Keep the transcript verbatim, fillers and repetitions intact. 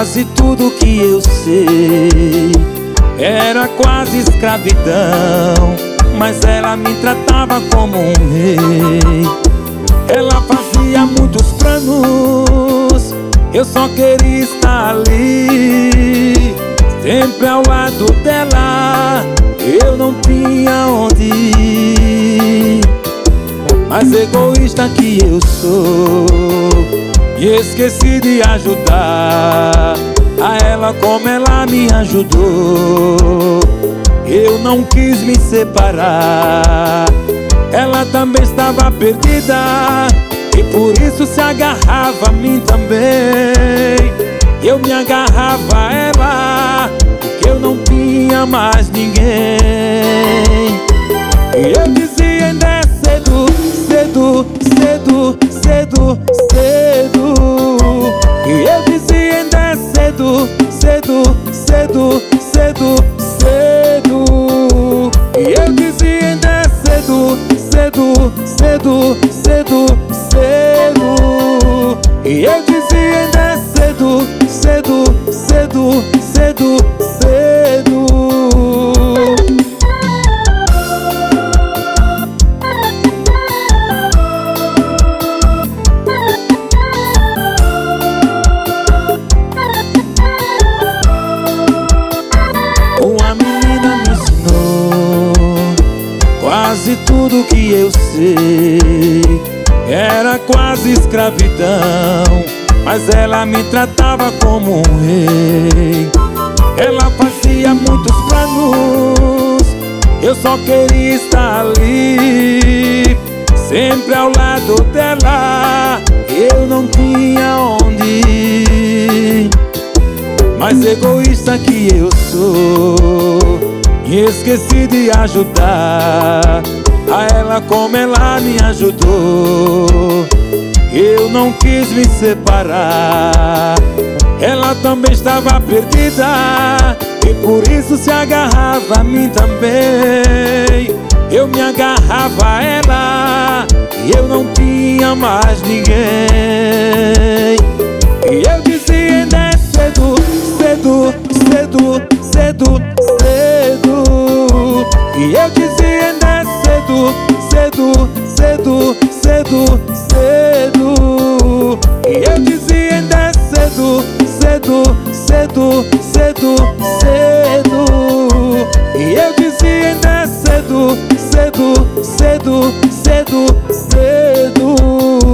Quase tudo que eu sei era quase escravidão, mas ela me tratava como um rei. Ela fazia muitos planos, eu só queria estar ali, sempre ao lado dela. Eu não tinha onde ir, mas egoísta que eu sou, e esqueci de ajudar a ela como ela me ajudou. Eu não quis me separar, ela também estava perdida, e por isso se agarrava a mim também. Eu me agarrava a ela, porque eu não tinha mais ninguém. E eu dizia ainda é cedo, cedo, cedo, cedo, cedo. E eu dizia ainda é cedo, cedo, cedo, cedo, cedo. E eu dizia ainda é cedo, cedo, cedo, cedo, cedo. E eu dizia ainda é cedo, cedo, cedo, cedo, cedo. Uma menina me ensinou quase tudo que eu sei, era quase escravidão, mas ela me tratava como um rei. Ela fazia muitos planos, eu só queria estar ali, sempre ao lado dela. Eu não tinha onde ir, mas egoísta que eu sou, e esqueci de ajudar a ela como ela me ajudou. Eu não quis me separar, ela também estava perdida, e por isso se agarrava a mim também. Eu me agarrava a ela, e eu não tinha mais ninguém. E eu dizia ainda é cedo, cedo, cedo, cedo, cedo. E eu dizia ainda é cedo, cedo, cedo, cedo, cedo. E eu dizia ainda é cedo, cedo, cedo, cedo, cedo. E eu dizia ainda é cedo, cedo, cedo, cedo, cedo.